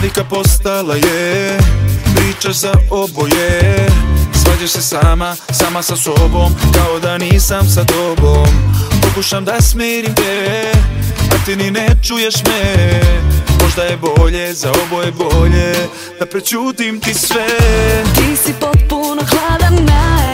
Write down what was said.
Navika postala je, pričaš za oboje. Svađaš se sama sa sobom, kao da nisam sa tobom. Pokušam da smirim te, a ti ni ne čuješ me. Možda je bolje, za oboje bolje, da prećutim ti sve. Ti si potpuno hladan